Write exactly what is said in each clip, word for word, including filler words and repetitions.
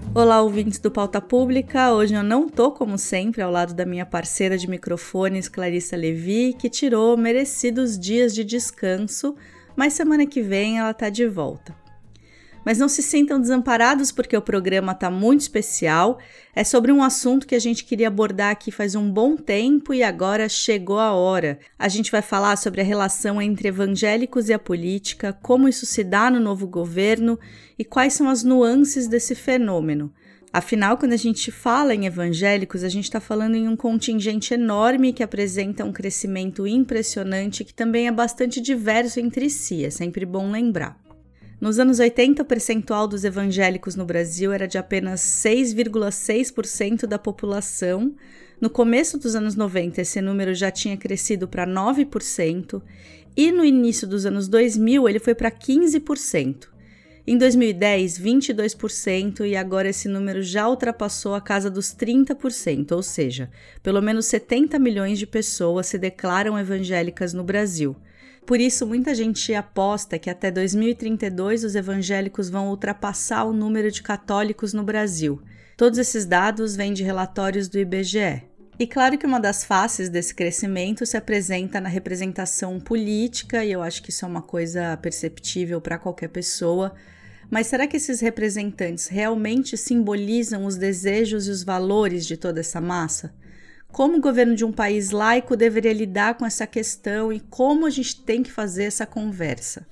Olá, ouvintes do Pauta Pública. Hoje eu não tô, como sempre, ao lado da minha parceira de microfones, Clarissa Levi, que tirou merecidos dias de descanso, mas semana que vem ela tá de volta. Mas não se sintam desamparados porque o programa tá muito especial. É sobre um assunto que a gente queria abordar aqui faz um bom tempo e agora chegou a hora. A gente vai falar sobre a relação entre evangélicos e a política, como isso se dá no novo governo e quais são as nuances desse fenômeno. Afinal, quando a gente fala em evangélicos, a gente está falando em um contingente enorme que apresenta um crescimento impressionante que também é bastante diverso entre si, é sempre bom lembrar. Nos anos oitenta, o percentual dos evangélicos no Brasil era de apenas seis vírgula seis por cento da população. No começo dos anos noventa, esse número já tinha crescido para nove por cento e no início dos anos dois mil ele foi para quinze por cento. Em dois mil e dez, vinte e dois por cento e agora esse número já ultrapassou a casa dos trinta por cento, ou seja, pelo menos setenta milhões de pessoas se declaram evangélicas no Brasil. Por isso, muita gente aposta que até dois mil e trinta e dois os evangélicos vão ultrapassar o número de católicos no Brasil. Todos esses dados vêm de relatórios do I B G E. E claro que uma das faces desse crescimento se apresenta na representação política, e eu acho que isso é uma coisa perceptível para qualquer pessoa. Mas será que esses representantes realmente simbolizam os desejos e os valores de toda essa massa? Como o governo de um país laico deveria lidar com essa questão e como a gente tem que fazer essa conversa?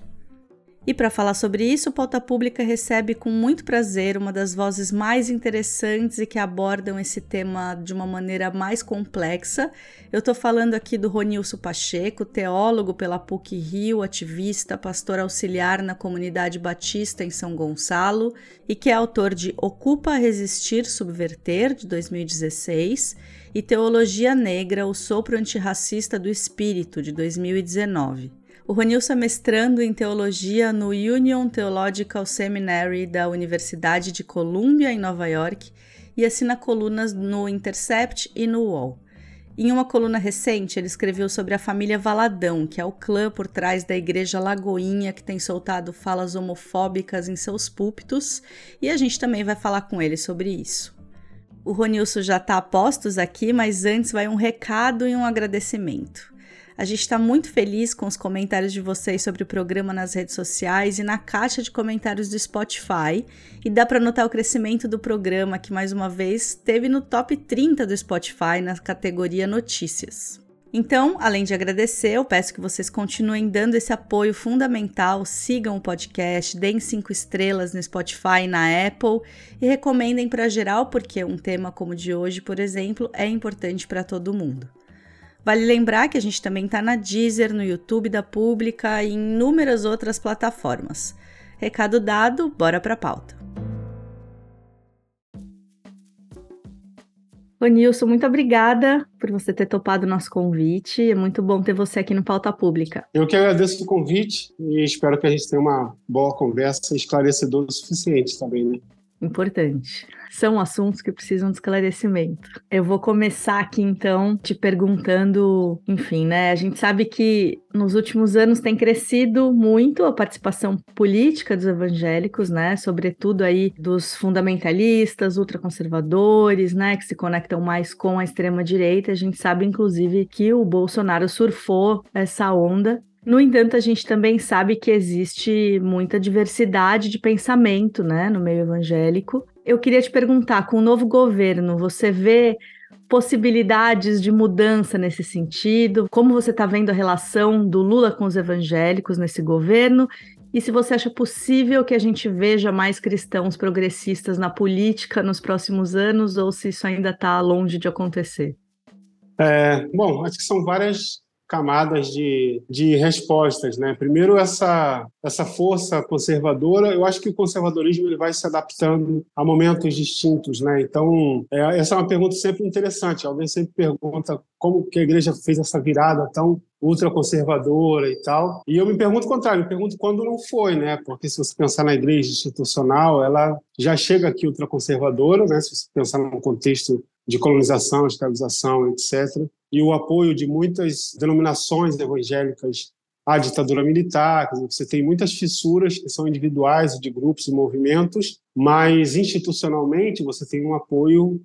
E para falar sobre isso, o Pauta Pública recebe com muito prazer uma das vozes mais interessantes e que abordam esse tema de uma maneira mais complexa. Eu estou falando aqui do Ronilson Pacheco, teólogo pela P U C-Rio, ativista, pastor auxiliar na comunidade batista em São Gonçalo e que é autor de Ocupa, Resistir, Subverter, de dois mil e dezesseis, e Teologia Negra, o Sopro Antirracista do Espírito, de dois mil e dezenove. O Ronilson é mestrando em teologia no Union Theological Seminary da Universidade de Columbia, em Nova York, e assina colunas no Intercept e no U O L. Em uma coluna recente, ele escreveu sobre a família Valadão, que é o clã por trás da Igreja Lagoinha, que tem soltado falas homofóbicas em seus púlpitos, e a gente também vai falar com ele sobre isso. O Ronilson já está a postos aqui, mas antes vai um recado e um agradecimento. A gente está muito feliz com os comentários de vocês sobre o programa nas redes sociais e na caixa de comentários do Spotify. E dá para notar o crescimento do programa, que mais uma vez esteve no top trinta do Spotify na categoria Notícias. Então, além de agradecer, eu peço que vocês continuem dando esse apoio fundamental, sigam o podcast, deem cinco estrelas no Spotify e na Apple e recomendem para geral, porque um tema como o de hoje, por exemplo, é importante para todo mundo. Vale lembrar que a gente também está na Deezer, no YouTube da Pública e em inúmeras outras plataformas. Recado dado, bora para a pauta. Ô Nilson, muito obrigada por você ter topado o nosso convite. É muito bom ter você aqui no Pauta Pública. Eu que agradeço o convite e espero que a gente tenha uma boa conversa esclarecedora o suficiente também, né? Importante. São assuntos que precisam de esclarecimento. Eu vou começar aqui, então, te perguntando, enfim, né? A gente sabe que nos últimos anos tem crescido muito a participação política dos evangélicos, né? Sobretudo aí dos fundamentalistas, ultraconservadores, né? Que se conectam mais com a extrema-direita. A gente sabe, inclusive, que o Bolsonaro surfou essa onda. No entanto, a gente também sabe que existe muita diversidade de pensamento, né, no meio evangélico. Eu queria te perguntar, com o novo governo, você vê possibilidades de mudança nesse sentido? Como você está vendo a relação do Lula com os evangélicos nesse governo? E se você acha possível que a gente veja mais cristãos progressistas na política nos próximos anos, ou se isso ainda está longe de acontecer? É, bom, acho que são várias camadas de, de respostas, né? Primeiro, essa, essa força conservadora. Eu acho que o conservadorismo ele vai se adaptando a momentos distintos, né? Então, é, essa é uma pergunta sempre interessante. Alguém sempre pergunta como que a igreja fez essa virada tão ultraconservadora e tal. E eu me pergunto o contrário, me pergunto quando não foi, né? Porque se você pensar na igreja institucional, ela já chega aqui ultraconservadora, né? Se você pensar num contexto de colonização, escravização, etcétera. E o apoio de muitas denominações evangélicas à ditadura militar. Quer dizer, você tem muitas fissuras que são individuais, de grupos e movimentos, mas institucionalmente você tem um apoio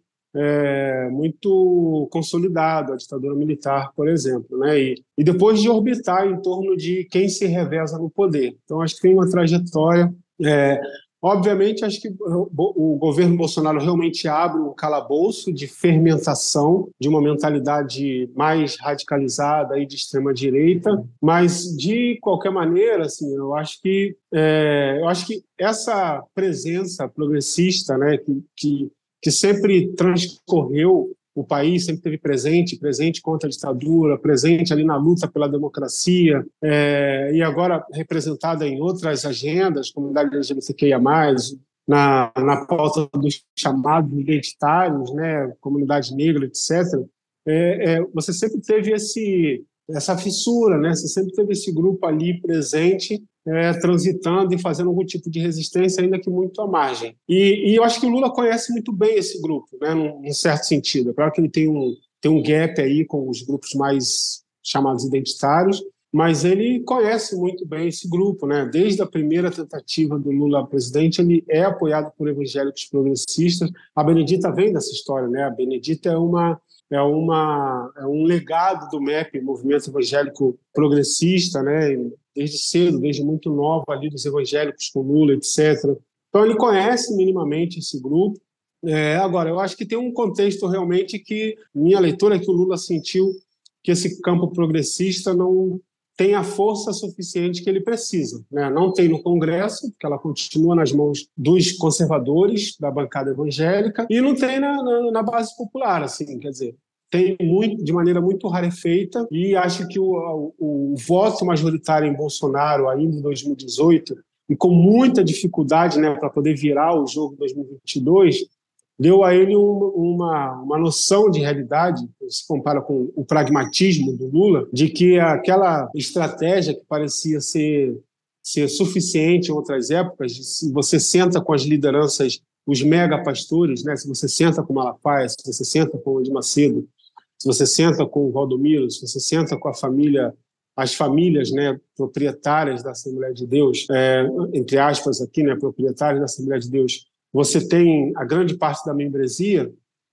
é, muito consolidado à ditadura militar, por exemplo, né? E, e depois de orbitar em torno de quem se reveza no poder. Então, acho que tem uma trajetória. É, obviamente, acho que o governo Bolsonaro realmente abre um calabouço de fermentação de uma mentalidade mais radicalizada e de extrema-direita, mas, de qualquer maneira, assim, eu acho que, é, eu acho que essa presença progressista, né, que, que que sempre transcorreu o país, sempre esteve presente, presente contra a ditadura, presente ali na luta pela democracia, é, e agora representada em outras agendas, comunidade L G B T Q I A mais, na, na pauta dos chamados identitários, né, comunidade negra, etcétera. É, é, você sempre teve esse, essa fissura, né, você sempre teve esse grupo ali presente, É, transitando e fazendo algum tipo de resistência, ainda que muito à margem. E, e eu acho que o Lula conhece muito bem esse grupo, né, num, num certo sentido. É claro que ele tem um, tem um gap aí com os grupos mais chamados identitários, mas ele conhece muito bem esse grupo, né? Desde a primeira tentativa do Lula presidente, ele é apoiado por evangélicos progressistas. A Benedita vem dessa história, né? A Benedita é uma É, uma, é um legado do M E P, Movimento Evangélico Progressista, né? Desde cedo, desde muito nova, ali dos evangélicos com Lula, etcétera. Então, ele conhece minimamente esse grupo. É, agora, eu acho que tem um contexto realmente que, minha leitura é que o Lula sentiu que esse campo progressista não tem a força suficiente que ele precisa, né? Não tem no Congresso, porque ela continua nas mãos dos conservadores, da bancada evangélica, e não tem na, na, na base popular, assim, quer dizer, tem muito, de maneira muito rarefeita, e acho que o, o, o voto majoritário em Bolsonaro, ainda em dois mil e dezoito, e com muita dificuldade, né, para poder virar o jogo de dois mil e vinte e dois, deu a ele uma, uma, uma noção de realidade, se compara com o pragmatismo do Lula, de que aquela estratégia que parecia ser, ser suficiente em outras épocas, se você senta com as lideranças, os mega-pastores, né, se você senta com Malafaia, se você senta com o Edir Macedo, se você senta com o Valdomiro, se você senta com a família, as famílias, né, proprietárias da Assembleia de Deus, é, entre aspas aqui, né, proprietárias da Assembleia de Deus, você tem a grande parte da membresia,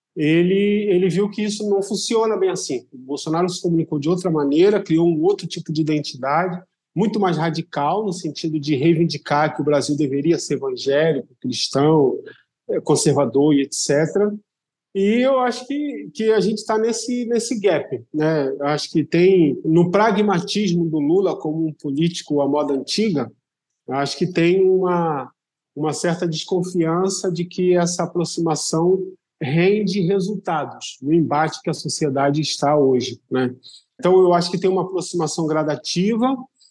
ele, ele viu que isso não funciona bem assim. O Bolsonaro se comunicou de outra maneira, criou um outro tipo de identidade, muito mais radical, no sentido de reivindicar que o Brasil deveria ser evangélico, cristão, conservador e etcétera. E eu acho que, que a gente está nesse, nesse gap, né? Eu acho que tem, no pragmatismo do Lula como um político à moda antiga, eu acho que tem uma... uma certa desconfiança de que essa aproximação rende resultados no embate que a sociedade está hoje, né? Então, eu acho que tem uma aproximação gradativa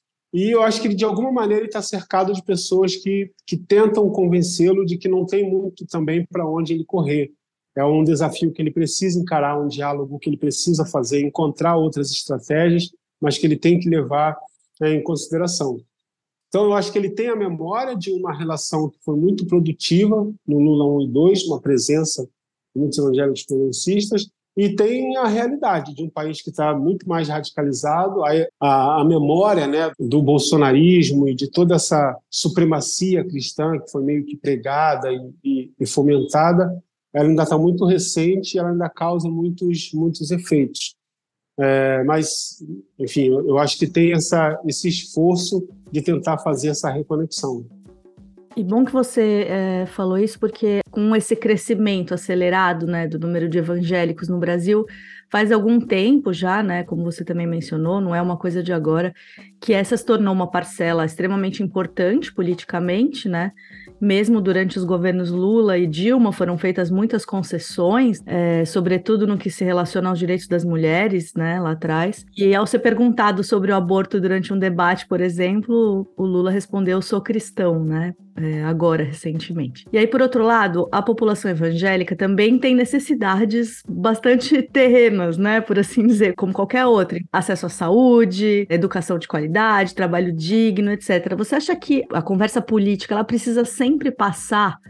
e eu acho que, de alguma maneira, ele está cercado de pessoas que, que tentam convencê-lo de que não tem muito também para onde ele correr. É um desafio que ele precisa encarar, um diálogo que ele precisa fazer, encontrar outras estratégias, mas que ele tem que levar, né, em consideração. Então, eu acho que ele tem a memória de uma relação que foi muito produtiva no Lula um e dois, uma presença de muitos evangélicos progressistas, e tem a realidade de um país que está muito mais radicalizado, a, a, a memória, né, do bolsonarismo e de toda essa supremacia cristã que foi meio que pregada e, e, e fomentada, ela ainda está muito recente e ela ainda causa muitos, muitos efeitos. É, mas, enfim, eu, eu acho que tem essa, esse esforço de tentar fazer essa reconexão. E bom que você é, falou isso, porque com esse crescimento acelerado, né, do número de evangélicos no Brasil, faz algum tempo já, né, como você também mencionou, não é uma coisa de agora, que essa se tornou uma parcela extremamente importante politicamente, né? Mesmo durante os governos Lula e Dilma foram feitas muitas concessões, é, sobretudo no que se relaciona aos direitos das mulheres, né, lá atrás. E ao ser perguntado sobre o aborto durante um debate, por exemplo, o Lula respondeu: sou cristão, né, é, agora, recentemente. E aí, por outro lado, a população evangélica também tem necessidades bastante terrenas, né, por assim dizer, como qualquer outra. Acesso à saúde, educação de qualidade, trabalho digno, etcétera. Você acha que a conversa política ela precisa sempre passar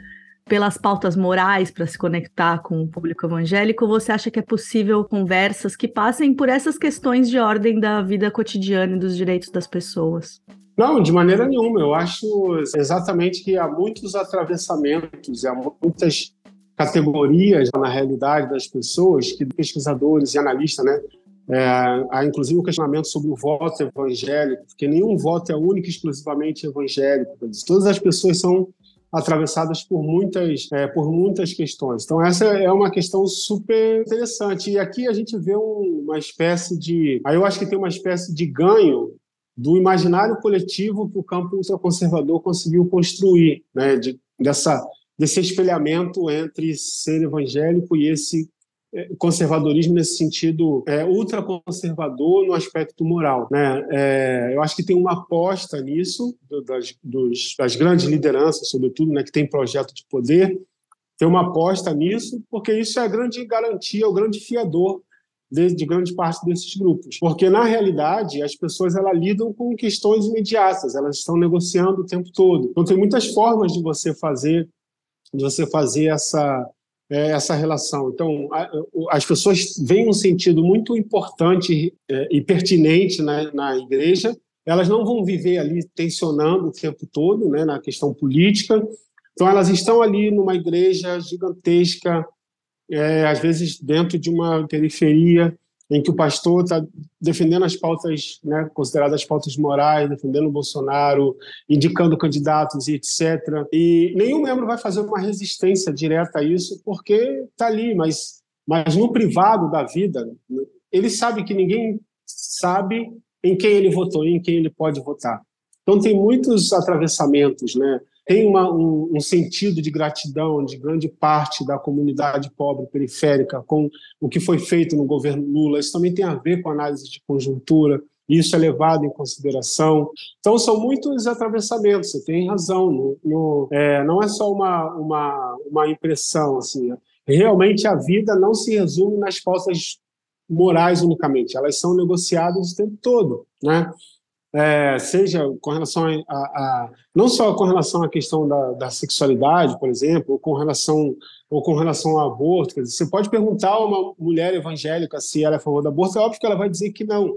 pelas pautas morais para se conectar com o público evangélico, você acha que é possível conversas que passem por essas questões de ordem da vida cotidiana e dos direitos das pessoas? Não, de maneira nenhuma. Eu acho exatamente que há muitos atravessamentos, há muitas categorias na realidade das pessoas, que pesquisadores e analistas, né, é, há inclusive um questionamento sobre o voto evangélico, porque nenhum voto é único e exclusivamente evangélico. Todas as pessoas são atravessadas por muitas, é, por muitas questões. Então, essa é uma questão super interessante. E aqui a gente vê um, uma espécie de... Aí eu acho que tem uma espécie de ganho do imaginário coletivo que o campo ultraconservador conseguiu construir, né, de, dessa, desse espelhamento entre ser evangélico e esse conservadorismo nesse sentido é, ultraconservador no aspecto moral, né? É, eu acho que tem uma aposta nisso, do, das, dos, das grandes lideranças, sobretudo, né, que tem projeto de poder, tem uma aposta nisso, porque isso é a grande garantia, o grande fiador de, de grande parte desses grupos. Porque, na realidade, as pessoas elas lidam com questões imediatas, elas estão negociando o tempo todo. Então, tem muitas formas de você fazer, de você fazer essa... essa relação. Então, as pessoas veem um sentido muito importante e pertinente na, na igreja, elas não vão viver ali tensionando o tempo todo, né, na questão política, então elas estão ali numa igreja gigantesca, é, às vezes dentro de uma periferia, em que o pastor está defendendo as pautas, né, consideradas pautas morais, defendendo o Bolsonaro, indicando candidatos e etcétera. E nenhum membro vai fazer uma resistência direta a isso, porque está ali, mas, mas no privado da vida, ele sabe que ninguém sabe em quem ele votou e em quem ele pode votar. Então tem muitos atravessamentos, né? Tem uma, um, um sentido de gratidão de grande parte da comunidade pobre periférica com o que foi feito no governo Lula. Isso também tem a ver com a análise de conjuntura, e isso é levado em consideração. Então, são muitos atravessamentos, você tem razão. No, no, é, não é só uma, uma, uma impressão. Assim, realmente, a vida não se resume nas pautas morais unicamente, elas são negociadas o tempo todo, né? É, seja com relação a, a, a não só com relação à questão da, da sexualidade, por exemplo, ou com relação ou com relação ao aborto. Quer dizer, você pode perguntar a uma mulher evangélica se ela é a favor do aborto, é óbvio que ela vai dizer que não,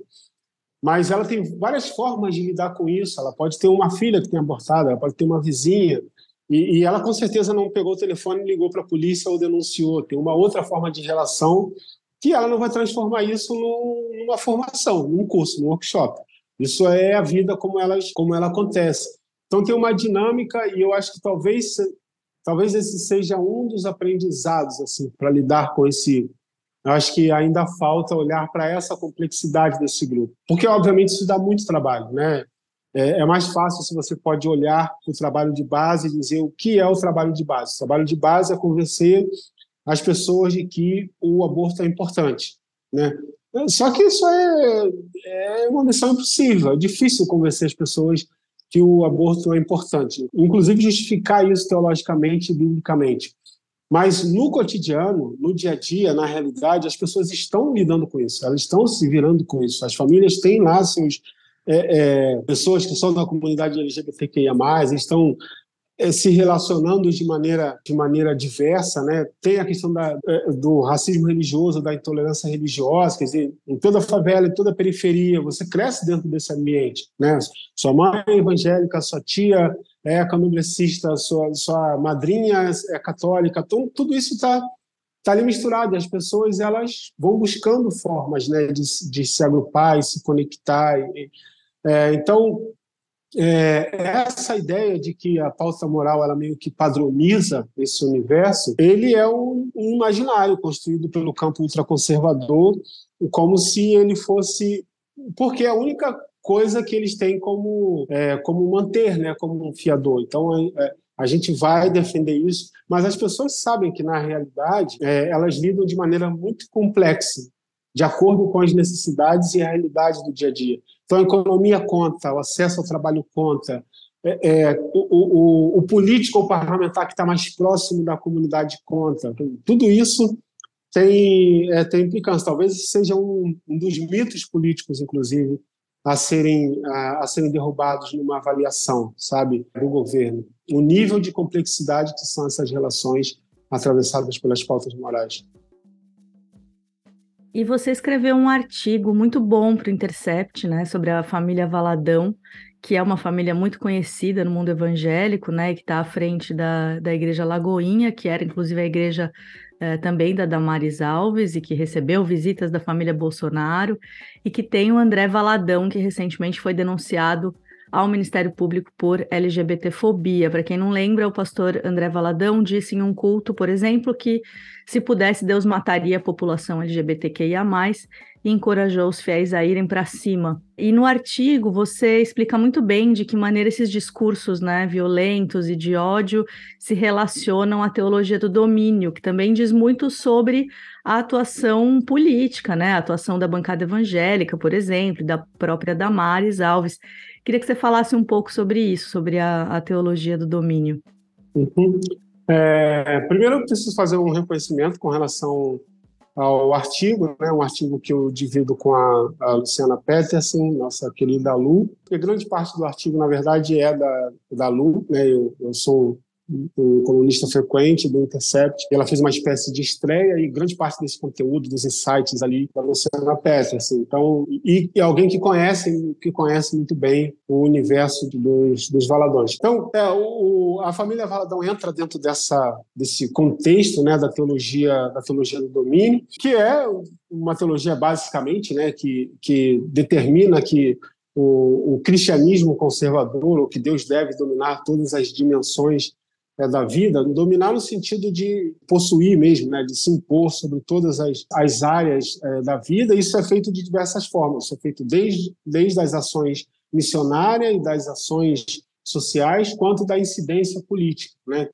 mas ela tem várias formas de lidar com isso. Ela pode ter uma filha que tem abortado, ela pode ter uma vizinha, e, e ela com certeza não pegou o telefone e ligou para a polícia ou denunciou. Tem uma outra forma de relação que ela não vai transformar isso num, numa formação, num curso, num workshop. Isso é a vida como ela, como ela acontece. Então tem uma dinâmica, e eu acho que talvez, talvez esse seja um dos aprendizados assim, para lidar com esse... Eu acho que ainda falta olhar para essa complexidade desse grupo. Porque, obviamente, isso dá muito trabalho, né? É, é mais fácil se você pode olhar para o trabalho de base e dizer o que é o trabalho de base. O trabalho de base é convencer as pessoas de que o aborto é importante, né? Só que isso é, é uma missão impossível. É difícil convencer as pessoas que o aborto é importante, inclusive justificar isso teologicamente e biblicamente. Mas no cotidiano, no dia a dia, na realidade, as pessoas estão lidando com isso, elas estão se virando com isso. As famílias têm lá seus, é, é, pessoas que são da comunidade L G B T Q I A mais, estão se relacionando de maneira, de maneira diversa, né? Tem a questão da, do racismo religioso, da intolerância religiosa, quer dizer, em toda a favela, em toda a periferia, você cresce dentro desse ambiente, né? Sua mãe é evangélica, sua tia é candomblessista, sua, sua madrinha é católica, então, tudo isso está tá ali misturado, e as pessoas elas vão buscando formas, né, de, de se agrupar e se conectar. E, é, então, É, essa ideia de que a pauta moral ela meio que padroniza esse universo, ele é um, um imaginário construído pelo campo ultraconservador, como se ele fosse... Porque é a única coisa que eles têm como, é, como manter, né, como um fiador. Então, é, a gente vai defender isso, mas as pessoas sabem que, na realidade, é, elas lidam de maneira muito complexa, de acordo com as necessidades e a realidade do dia a dia. Então, a economia conta, o acesso ao trabalho conta, é, é, o, o, o político ou parlamentar que está mais próximo da comunidade conta. Tudo isso tem, é, tem implicância. Talvez seja um, um dos mitos políticos, inclusive, a serem, a, a serem derrubados numa avaliação, sabe, do governo. O nível de complexidade que são essas relações atravessadas pelas pautas morais. E você escreveu um artigo muito bom para o Intercept, né, sobre a família Valadão, que é uma família muito conhecida no mundo evangélico, né, que está à frente da, da Igreja Lagoinha, que era inclusive a igreja eh, também da Damares Alves, e que recebeu visitas da família Bolsonaro, e que tem o André Valadão, que recentemente foi denunciado ao Ministério Público por LGBTfobia. Para quem não lembra, o pastor André Valadão disse em um culto, por exemplo, que se pudesse, Deus mataria a população L G B T Q I A mais, e encorajou os fiéis a irem para cima. E no artigo você explica muito bem de que maneira esses discursos, né, violentos e de ódio se relacionam à teologia do domínio, que também diz muito sobre a atuação política, né, a atuação da bancada evangélica, por exemplo, da própria Damares Alves. Queria que você falasse um pouco sobre isso, sobre a, a teologia do domínio. Uhum. É, primeiro, eu preciso fazer um reconhecimento com relação ao artigo, né, um artigo que eu divido com a, a Luciana Peterson, nossa querida Lu, porque grande parte do artigo, na verdade, é da, da Lu, né, eu, eu sou um colunista frequente do Intercept. Ela fez uma espécie de estreia e grande parte desse conteúdo, dos insights ali da Luciana Peterson. Então, e, e alguém que conhece, que conhece muito bem o universo dos, dos Valadões. Então, é, o, a família Valadão entra dentro dessa, desse contexto, né, da teologia, da teologia do domínio, que é uma teologia basicamente, né, que, que determina que o, o cristianismo conservador, ou que Deus deve dominar todas as dimensões É, da vida, dominar no sentido de possuir mesmo, né, de se impor sobre todas as, as áreas é, da vida. Isso é feito de diversas formas. Isso é feito desde, desde as ações missionárias e das ações sociais, quanto da incidência política, né?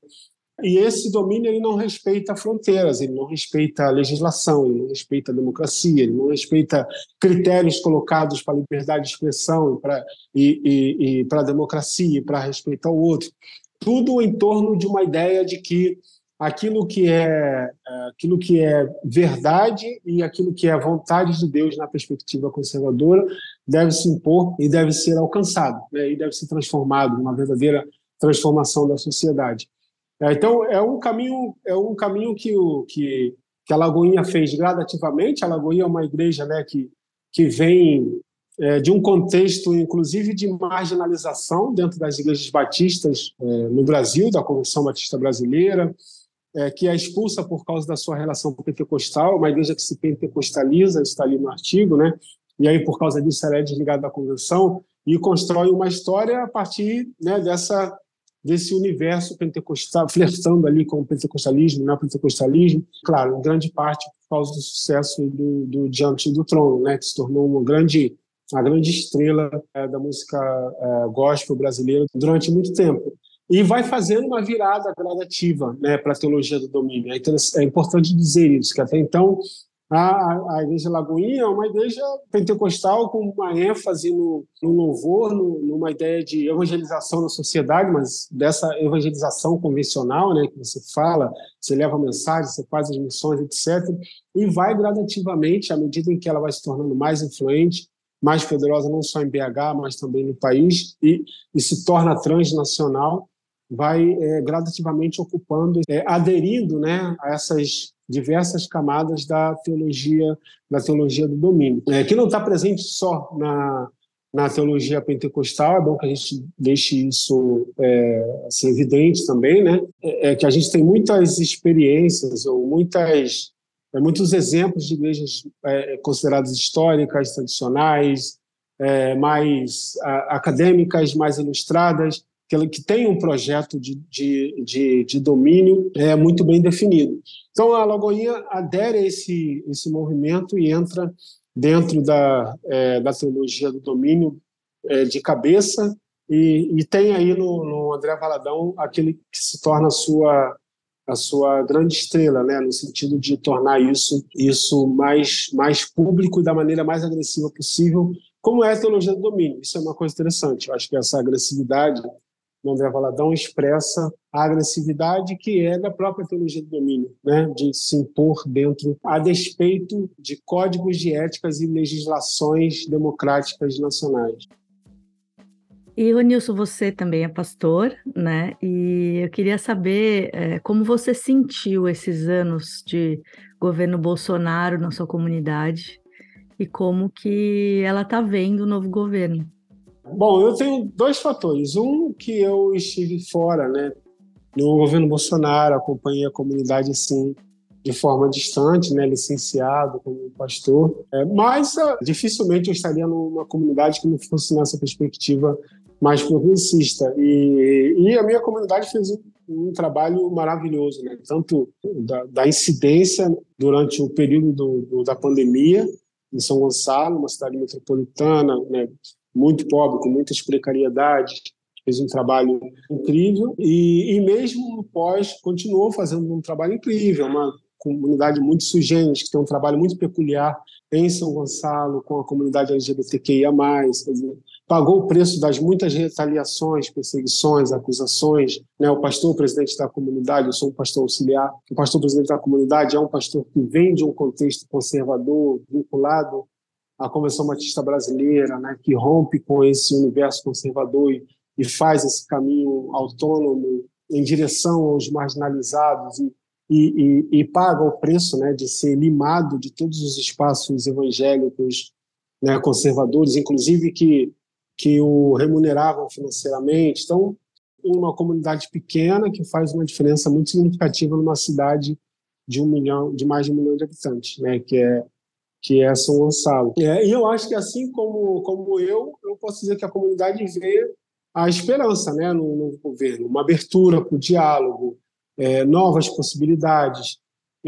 E esse domínio ele não respeita fronteiras, ele não respeita a legislação, ele não respeita a democracia, ele não respeita critérios colocados para a liberdade de expressão pra, e, e, e para a democracia, para respeitar o outro. Tudo em torno de uma ideia de que aquilo que é, aquilo que é verdade e aquilo que é vontade de Deus na perspectiva conservadora deve se impor e deve ser alcançado, né? E deve ser transformado numa verdadeira transformação da sociedade. Então, é um caminho, é um caminho que, o, que, que a Lagoinha fez gradativamente. A Lagoinha é uma igreja, né, que, que vem é, de um contexto, inclusive, de marginalização dentro das igrejas batistas é, no Brasil, da Convenção Batista Brasileira, é, que é expulsa por causa da sua relação pentecostal, uma igreja que se pentecostaliza, está ali no artigo, né? E aí, por causa disso, ela é desligada da convenção e constrói uma história a partir, né, dessa... desse universo pentecostal, flertando ali com o pentecostalismo, neopentecostalismo, claro, em grande parte por causa do sucesso do, do Diante do Trono, né, que se tornou uma grande, uma grande estrela é, da música é, gospel brasileira durante muito tempo. E vai fazendo uma virada gradativa, né, para a teologia do domínio. É, é importante dizer isso, que até então A, a Igreja Lagoinha é uma igreja pentecostal com uma ênfase no, no louvor, no, numa ideia de evangelização na sociedade, mas dessa evangelização convencional, né, que você fala, você leva a mensagem, você faz as missões, etcétera, e vai gradativamente, à medida em que ela vai se tornando mais influente, mais poderosa, não só em B H, mas também no país, e, e se torna transnacional, vai é, gradativamente ocupando, é, aderindo, né, a essas diversas camadas da teologia, da teologia do domínio, é, que não está presente só na, na teologia pentecostal. É bom que a gente deixe isso é, assim, evidente também, né? É, é que a gente tem muitas experiências ou muitas, é, muitos exemplos de igrejas é, consideradas históricas, tradicionais, é, mais a, acadêmicas, mais ilustradas, que, que tem um projeto de, de, de, de domínio é, muito bem definido. Então, a Lagoinha adere a esse, esse movimento e entra dentro da, é, da teologia do domínio é, de cabeça e, e tem aí no, no André Valadão aquele que se torna a sua, a sua grande estrela, né, no sentido de tornar isso, isso mais, mais público e da maneira mais agressiva possível, como é a teologia do domínio. Isso é uma coisa interessante. Eu acho que essa agressividade, no André Valadão expressa a agressividade que é da própria teologia do domínio, né? De se impor dentro, a despeito de códigos de éticas e legislações democráticas nacionais. E, Ronilson, você também é pastor, né? E eu queria saber é, como você sentiu esses anos de governo Bolsonaro na sua comunidade e como que ela está vendo o novo governo. Bom, eu tenho dois fatores. Um, que eu estive fora, né, no governo Bolsonaro, acompanhei a comunidade assim, de forma distante, né, licenciado como pastor, é, mas uh, dificilmente eu estaria numa comunidade que não fosse nessa perspectiva mais progressista. E, e a minha comunidade fez um, um trabalho maravilhoso, né? Tanto da, da incidência durante o período do, do, da pandemia, em São Gonçalo, uma cidade metropolitana, né, muito pobre, com muitas precariedades, fez um trabalho incrível. E, e mesmo no pós, continuou fazendo um trabalho incrível, uma comunidade muito sui generis, que tem um trabalho muito peculiar em São Gonçalo, com a comunidade L G B T Q I A mais, quer dizer, pagou o preço das muitas retaliações, perseguições, acusações. Né? O pastor presidente da comunidade, eu sou um pastor auxiliar, o pastor presidente da comunidade é um pastor que vem de um contexto conservador, vinculado à Convenção Batista Brasileira, né? Que rompe com esse universo conservador e, e faz esse caminho autônomo em direção aos marginalizados e, e, e, e paga o preço, né, de ser limado de todos os espaços evangélicos, né, conservadores, inclusive que que o remuneravam financeiramente. Então, uma comunidade pequena que faz uma diferença muito significativa numa cidade de um milhão, de mais de um milhão de habitantes, né, que é que é São Gonçalo. É, e eu acho que assim como como eu, eu posso dizer que a comunidade vê a esperança, né, no novo governo, uma abertura para o diálogo, é, novas possibilidades.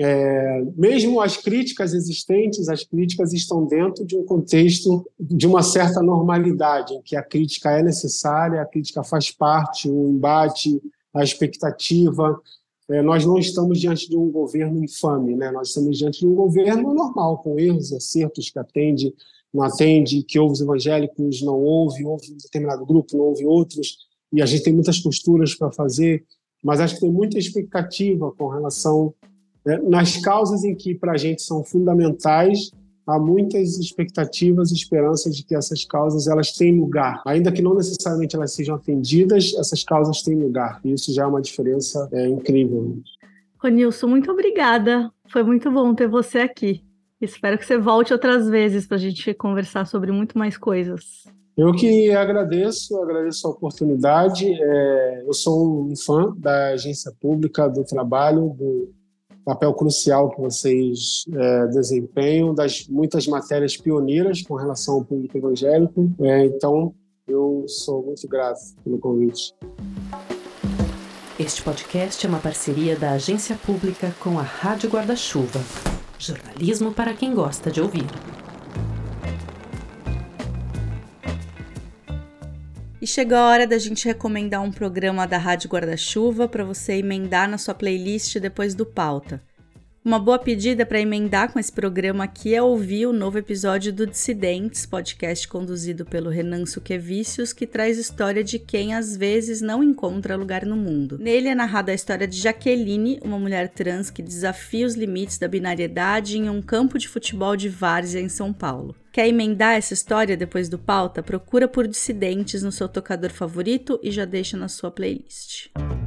É, mesmo as críticas existentes, as críticas estão dentro de um contexto de uma certa normalidade, em que a crítica é necessária, a crítica faz parte, o embate, a expectativa. É, nós não estamos diante de um governo infame, né? Nós estamos diante de um governo normal, com erros, acertos, que atende, não atende, que ouve os evangélicos, não ouve, ouve um determinado grupo, não ouve outros, e a gente tem muitas costuras para fazer, mas acho que tem muita expectativa com relação nas causas em que para a gente são fundamentais. Há muitas expectativas e esperanças de que essas causas elas têm lugar, ainda que não necessariamente elas sejam atendidas, essas causas têm lugar, e isso já é uma diferença é, incrível. Ronilson, muito obrigada, foi muito bom ter você aqui, espero que você volte outras vezes para a gente conversar sobre muito mais coisas. Eu que agradeço, agradeço a oportunidade. É, eu sou um fã da agência pública, do trabalho, do papel crucial que vocês é, desempenham, das muitas matérias pioneiras com relação ao público evangélico. É, então, eu sou muito grato pelo convite. Este podcast é uma parceria da Agência Pública com a Rádio Guarda-Chuva. Jornalismo para quem gosta de ouvir. E chegou a hora da gente recomendar um programa da Rádio Guarda-Chuva para você emendar na sua playlist depois do Pauta. Uma boa pedida para emendar com esse programa aqui é ouvir o novo episódio do Dissidentes, podcast conduzido pelo Renan Suquevicius, que traz história de quem às vezes não encontra lugar no mundo. Nele é narrada a história de Jaqueline, uma mulher trans que desafia os limites da binariedade em um campo de futebol de várzea em São Paulo. Quer emendar essa história depois do Pauta? Procura por Dissidentes no seu tocador favorito e já deixa na sua playlist.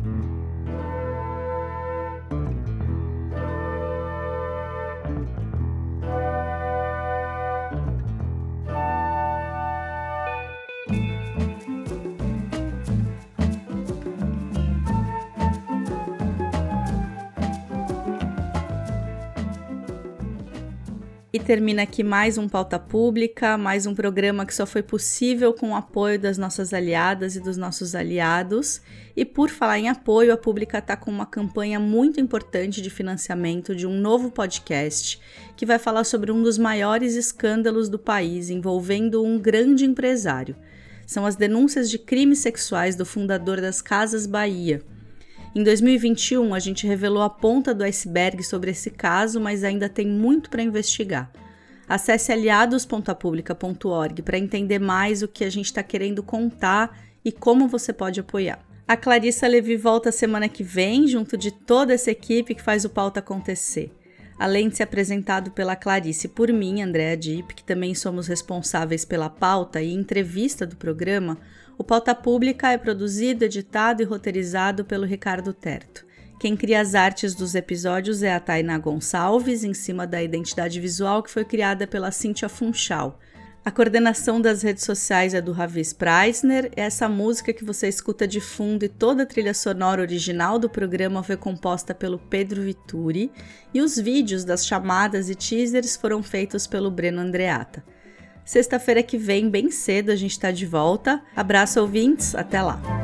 E termina aqui mais um Pauta Pública, mais um programa que só foi possível com o apoio das nossas aliadas e dos nossos aliados. E por falar em apoio, a Pública está com uma campanha muito importante de financiamento de um novo podcast que vai falar sobre um dos maiores escândalos do país envolvendo um grande empresário. São as denúncias de crimes sexuais do fundador das Casas Bahia. Em dois mil e vinte e um, a gente revelou a ponta do iceberg sobre esse caso, mas ainda tem muito para investigar. Acesse aliados ponto a pública ponto org para entender mais o que a gente está querendo contar e como você pode apoiar. A Clarissa Levi volta semana que vem, junto de toda essa equipe que faz o Pauta acontecer. Além de ser apresentado pela Clarice e por mim, Andréa Dipp, que também somos responsáveis pela pauta e entrevista do programa, o Pauta Pública é produzido, editado e roteirizado pelo Ricardo Terto. Quem cria as artes dos episódios é a Tainá Gonçalves, em cima da identidade visual que foi criada pela Cíntia Funchal. A coordenação das redes sociais é do Ravis Preisner. Essa música que você escuta de fundo e toda a trilha sonora original do programa foi composta pelo Pedro Vituri e os vídeos das chamadas e teasers foram feitos pelo Breno Andreatta. Sexta-feira que vem, bem cedo, a gente está de volta. Abraço, ouvintes. Até lá!